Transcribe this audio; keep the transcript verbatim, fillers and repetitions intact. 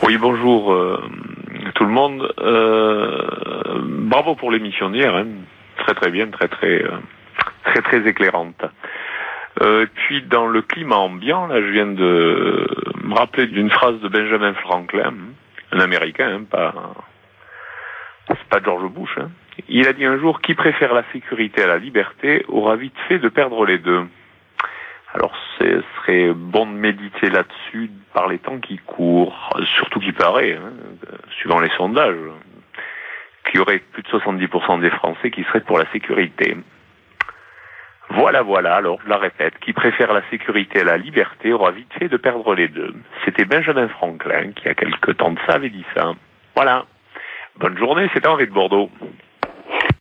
Oui, bonjour euh, tout le monde. Euh, bravo pour l'émission d'hier, hein. Très très bien, très très euh, très très éclairante. Euh, puis dans le climat ambiant, là, je viens de me rappeler d'une phrase de Benjamin Franklin, un Américain, hein, pas c'est pas George Bush. Hein. Il a dit un jour: qui préfère la sécurité à la liberté aura vite fait de perdre les deux. Alors, ce serait bon de méditer là-dessus par les temps qui courent, surtout qu'il paraît, hein, suivant les sondages, qu'il y aurait plus de soixante-dix pour cent des Français qui seraient pour la sécurité. Voilà, voilà, alors je la répète, qui préfère la sécurité à la liberté aura vite fait de perdre les deux. C'était Benjamin Franklin qui, il y a quelque temps de ça, avait dit ça. Voilà. Bonne journée, c'était Henri de Bordeaux.